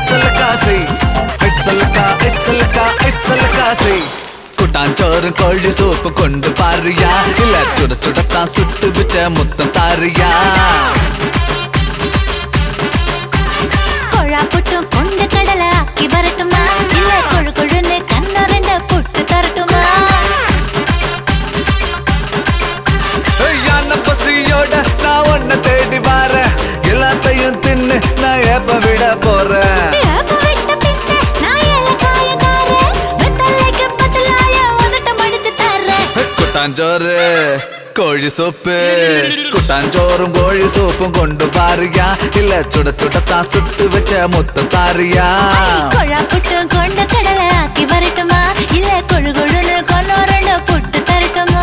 ஐசலக்காசை கூட்டாஞ்சோறும் கோழி சூப்பு கொண்டு பாரியா இல்ல சுட சுடத்தான் சுட்டு வச்ச முத்தம் தாரியா கொழா புட்டும் கொண்ட கடலை ஆக்கி வரட்டுமா இல்ல கொழு கொழுன்னு கண்ணு ரெண்ட புட்டு தரட்டுமா யான பசியோட நான் ஒன்ன தேடி வாரேன் எல்லாத்தையும் தின்னு நான் ஏப்ப விட போறேன் கூட்டாஞ்சோறு கோழி சூப்பு கூட்டாஞ்சோறும் கோழி சூப்பும் கொண்டு பாரியா இல்ல சுட சுடத்தான் சுட்டு வச்ச முத்தம் தாரியா கொழா புட்டும் கொண்ட கடலை ஆக்கி வரட்டுமா இல்ல கொழு கொழுன்னு கண்ணு ரெண்ட புட்டு தரட்டுமா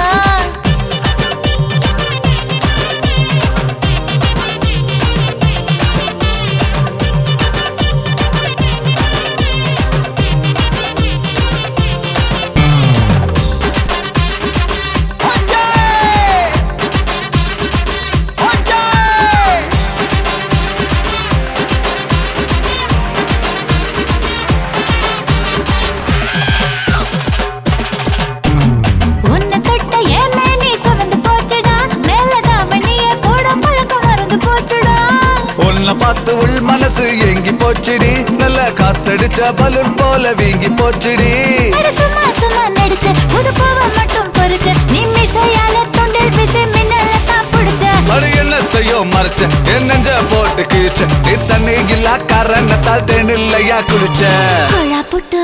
பார்த்து உள் மனசு எங்கி போச்சுடி நல்ல காத்தடிச்ச பலூன் போல வீங்கி போச்சுடி சும்மா சும்மா நடிச்ச புது பூவ மட்டும் பொறிச்ச நீ மிசையால தொண்டில் பிசி மின்னல தான் புடிச்ச அடு என்னத்தையோ மறைச்ச என் நெஞ்ச போட்டு கிழிச்ச நீ தண்ணி இல்லா காரணத்தால் தேனில்லையா குளிச்ச கொழா புட்டு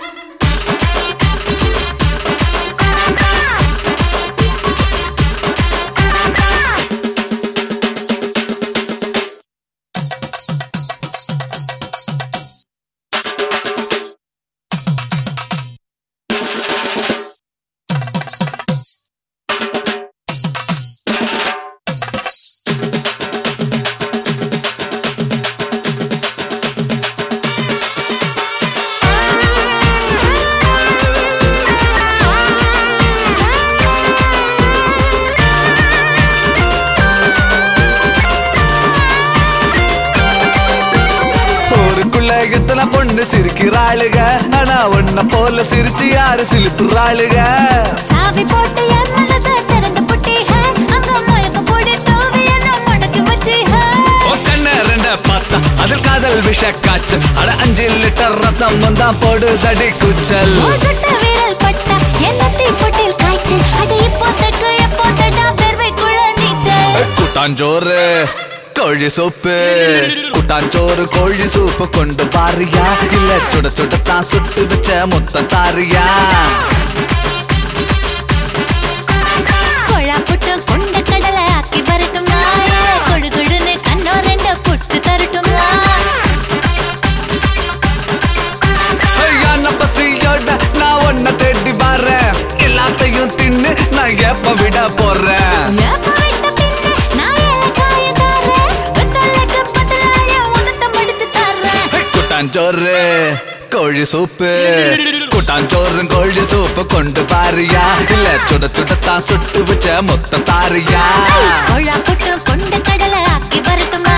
எத்தனை பொண்ணு சிரிக்கிறாளுக ஆனா ஒன்ன போல சிரிச்சு யாரு சிலுத்துறாளுக சாவி போட்டு என் மனசை திறந்து புட்டிஹ அங்க மயக்க போடி தோவி என்ன மடக்கி வச்சிஹ உன் கண்ண ரெண்ட பார்த்தா அதில் காதல் விஷ காய்ச்சல் அட 5 லிட்டர் ரத்தம் வந்தா போடு தடி குச்சல் சுட்ட விரல் பட்டா என்ன தீப்பொட்டில் காய்ச்சல் அட இப்போ தக்கு எப்போ தடா பெர்வைக்குள்ள நீச்சல் கூட்டாஞ்சோறு கோழி சூப்பு கூட்டாஞ்சோறு கோழி சூப்பு கொண்டு பாரியா இல்ல சுட சுடத்தான் சுட்டு வச்ச முத்தம் தாரியா கொழா புட்டு கொண்ட கடலை ஆக்கி வரட்டுமா கொழு கொழுன்னு கண்ணோ ரெண்ட புட்டு தரட்டுமா யான பசியோட நான் ஒன்ன தேடி வாரேன் எல்லாத்தையும் தின்னு நான் ஏப்ப விட போறேன் கூட்டாஞ்சோறு கோழி சூப்பு கூட்டாஞ்சோறும் கோழி சூப்பு கொண்டு பாரியா இல்ல சுட சுடத்தான் சுட்டு வச்ச முத்தம் தாரியா கொழா புட்டு கொண்ட கடலை ஆக்கி வரட்டுமா